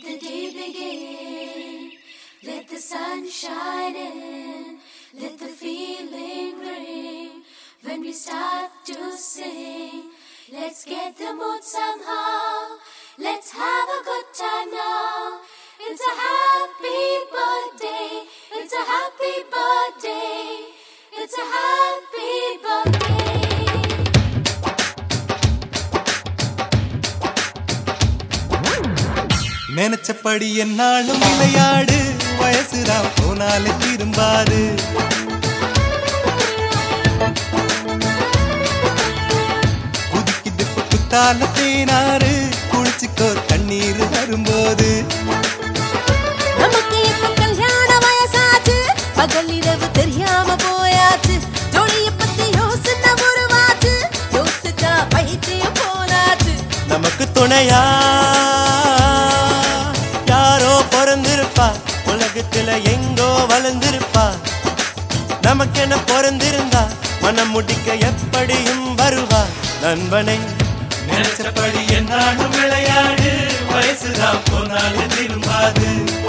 the day begin. Let the sun shine in. Let the feeling ring. When we start to sing, let's get the mood somehow. Let's have a good time now. It's a happy birthday. It's a happy birthday. It's a happy birthday. நினைச்சபடி என்னாலும் விளையாடு, வயசுதான் போனாலே திரும்பாது. குதிக்குது குத்தால தேனாறு, குளிச்சுக்கோ தண்ணீர் வரும்போது. நமக்கு இப்ப கல்யாண வயசாச்சு, பகல் இரவு தெரியாம போயாச்சு. ஜோடிய பத்தி யோசனை உருவாச்சு, யோசிச்சா பைத்தியம் போனாச்சு. நமக்கு துணையா யாரோ பிறந்திருப்பா, உலகத்துல எங்கோ வளர்ந்திருப்பா. நமக்கென பிறந்திருந்தா மனம் முடிக்க எப்படியும் வருவா. நண்பனை நினைச்சபடி என்னாலும் விளையாடு, வயசுதான் போனாலும் திரும்பாது.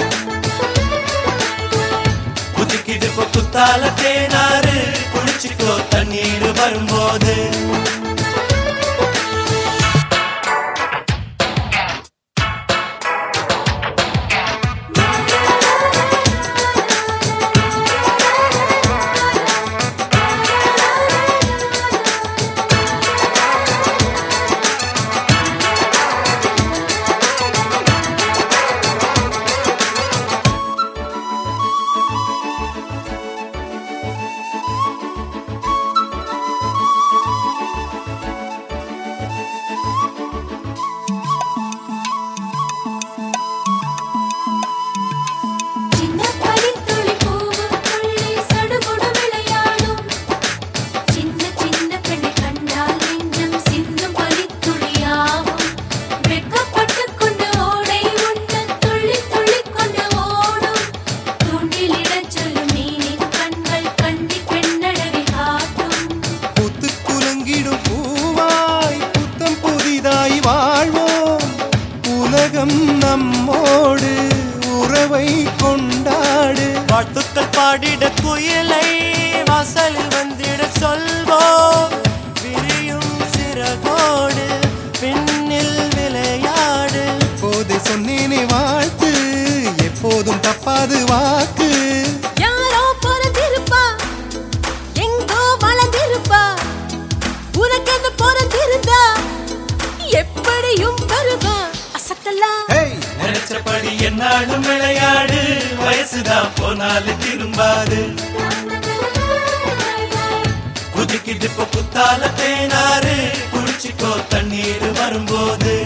குதிக்கிது குத்தால தேனாறு, குளிச்சுக்கோ தண்ணீர் வரும்போது. நம்மோடு உறவை கொண்டாடு. வாழ்த்துக்கள் பாடிட குயிலை வாசலில் வந்திட சொல்வோம். விரியும் சிறகோடு பின்னில் விளையாடு. இப்போது சொன்னேனே வாழ்த்து, எப்போதும் தப்பாது வாக்கு. யாரோ பிறந்திருப்பா, எங்கோ வளர்ந்திருப்பா. உனக்கென்று பிறந்திருந்தா எப்படியும் வருவா. நினைச்சபடி என்னாலும் விளையாடு, வயசுதான் போனாலும் திரும்பாது. குதிக்கிது குத்தால தேனாறு, குளிச்சுக்கோ தண்ணீர் வரும்போது.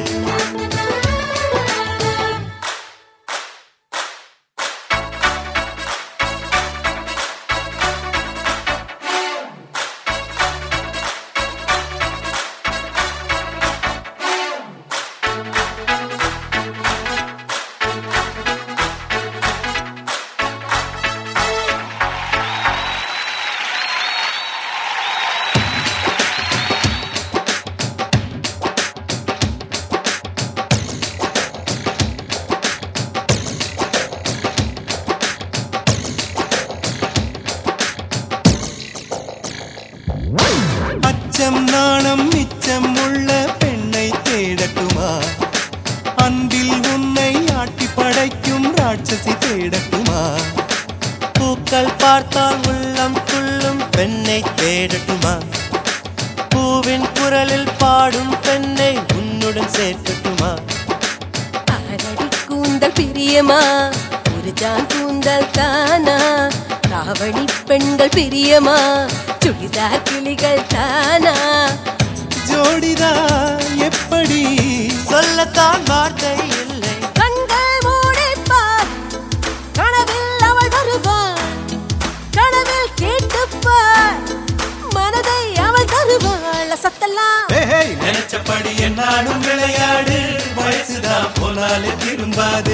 அச்சம் நாணம் மிச்சம் உள்ள பெண்ணை தேடட்டுமா? அன்பில் உன்னை ஆட்டி படைக்கும் ராட்சசி தேடட்டுமா? பூக்கள் பார்த்தால் உள்ளம் துள்ளும் பெண்ணை தேடட்டுமா? பூவின் குரலில் பாடும் பெண்ணை உன்னுடன் சேர்க்கட்டுமா? அரடி கூந்தல் பிரியமா, ஒரு ஜான் கூந்தல் தானா? தாவணி பெண்கள் பிரியமா, சுடிதார் கிளிகள் தானா? ஜோடிதா எப்படி சொல்லத்தான் வார்த்தை இல்லை. கண்கள் மூடிப்பார், கனவில் அவள் வருவாள். கனவில் கேட்டுப்பார், மனதை அவள் தருவாள். சத்தலாம் நினைச்சபடி என்னாலும் விளையாடு, வயசுதான் போனாலே திரும்பாது.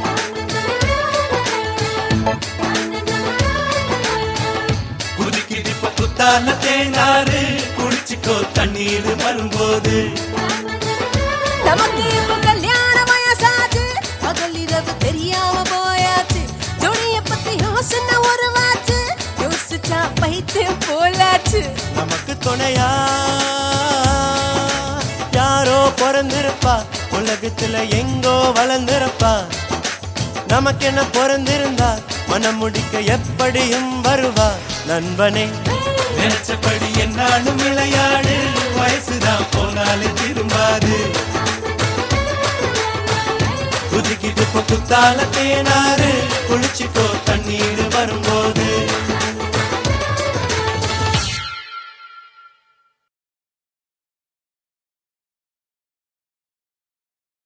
குதிக்கிது குத்தால தேனாறு, குளிச்சுக்கோ தண்ணீர் வரும்போது. நமக்கு இப்ப கல்யாண வயசாச்சு, பகல் போயாச்சு. நமக்கு துணையா யாரோ பிறந்திருப்பா, உலகத்துல எங்கோ வளர்ந்திருப்பா. நமக்கு என்ன பிறந்திருந்தா மனம் முடிக்க எப்படியும் வருவா. நண்பனே நினைச்சபடி என்னாலும் விளையாடு, வயசுதான் போனாலே திரும்பாது. குதிக்கிட்டு குத்தால தேனாறு